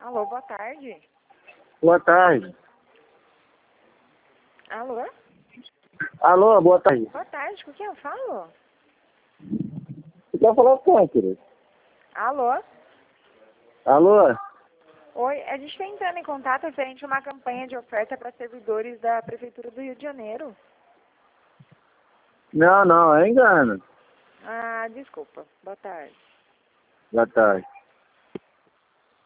Alô, boa tarde. Boa tarde. Alô? Alô, boa tarde. Boa tarde, com quem eu falo? Você tá falando com quem, querido? Alô? Alô? Oi, a gente está entrando em contato referente a uma campanha de oferta para servidores da Prefeitura do Rio de Janeiro. Não, é engano. Ah, desculpa. Boa tarde. Boa tarde.